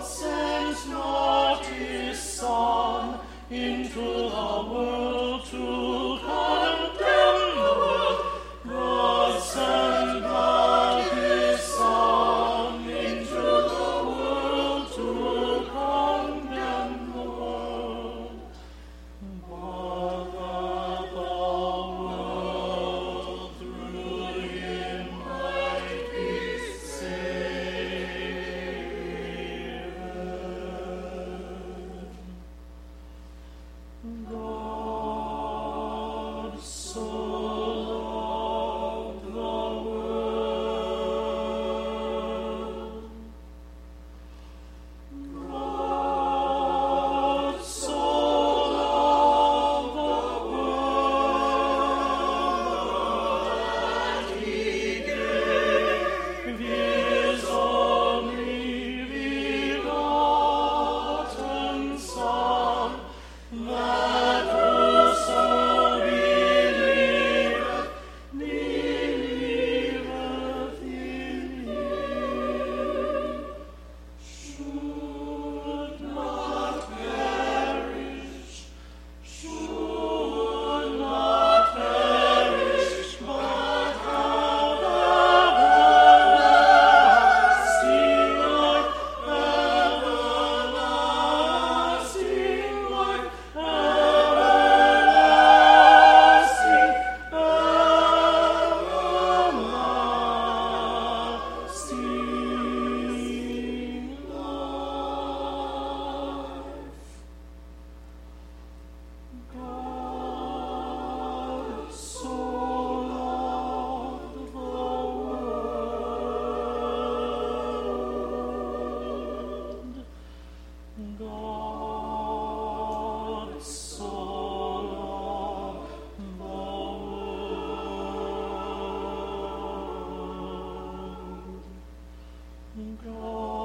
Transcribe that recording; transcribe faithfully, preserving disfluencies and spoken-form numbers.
sent not his Son into the world to condemn the world. God sent not his Son into the world to condemn the world, but that the world through him might be saved. God so loved the world. God so loved the world that he gave his only begotten Son, that whoso believeth, believeth in him, should not perish, should not perish, but have everlasting life, everlasting life, everlasting, everlasting life. God so loved the world. God so loved the world. God